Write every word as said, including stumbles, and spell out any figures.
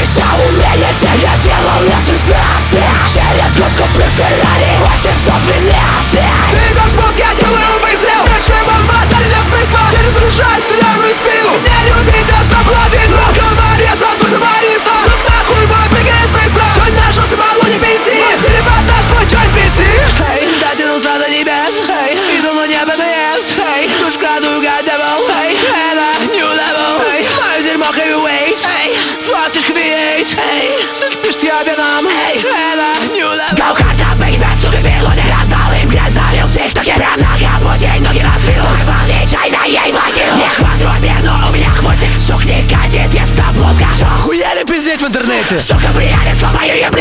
Высшее умение я делал на шестнадцать. Через год куплю Феррари восемьсот двенадцать. Ты идешь в мозг, я делаю выстрел. Ночная бомба, царь нет смысла. Перезаряжай, стреляю в спину. Не любить должна половину. Говори, за тут товариство. Сук нахуй, мой прыгает быстро. Сегодня нашелся, мало не пизди. Если поташ, твой чай писи. Эй, дотянулся до небес. Эй, иду на небо наезд. Эй, душ краду, гадабл. Эй, это new level. Эй, мое дерьмо heavyweight. Эй, флоточка ви восемь. Эй, суки пишут, я веном. Эй, это new level. Go hard, на бэйбэт, сука, белоне. Раздал им грязь, залил в тиктоке. Прям на капоте, ноги разбил. Порвали чай, на ей водил. Не квадробер, но у меня хвостик. Сук не катит, если плоско. Охуели пиздеть в интернете. Сука, в реале сломаю еб.